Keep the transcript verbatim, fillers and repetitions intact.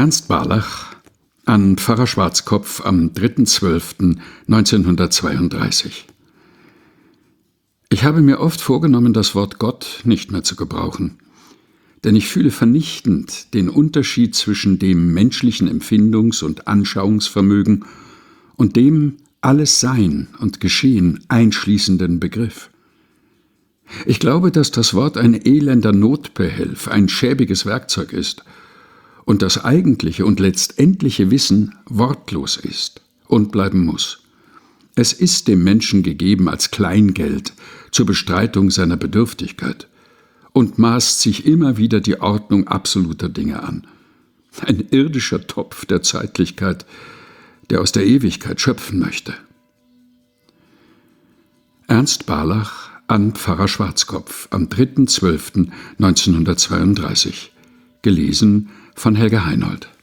Ernst Barlach an Pfarrer Schwarzkopf am dritten zwölften neunzehnhundertzweiunddreißig. Ich habe mir oft vorgenommen, das Wort Gott nicht mehr zu gebrauchen, denn ich fühle vernichtend den Unterschied zwischen dem menschlichen Empfindungs- und Anschauungsvermögen und dem alles Sein und Geschehen einschließenden Begriff. Ich glaube, dass das Wort ein elender Notbehelf, ein schäbiges Werkzeug ist und das eigentliche und letztendliche Wissen wortlos ist und bleiben muss. Es ist dem Menschen gegeben als Kleingeld zur Bestreitung seiner Bedürftigkeit und maßt sich immer wieder die Ordnung absoluter Dinge an. Ein irdischer Topf der Zeitlichkeit, der aus der Ewigkeit schöpfen möchte. Ernst Barlach an Pfarrer Schwarzkopf am dritten zwölften neunzehnhundertzweiunddreißig. Gelesen von Helga Heinold.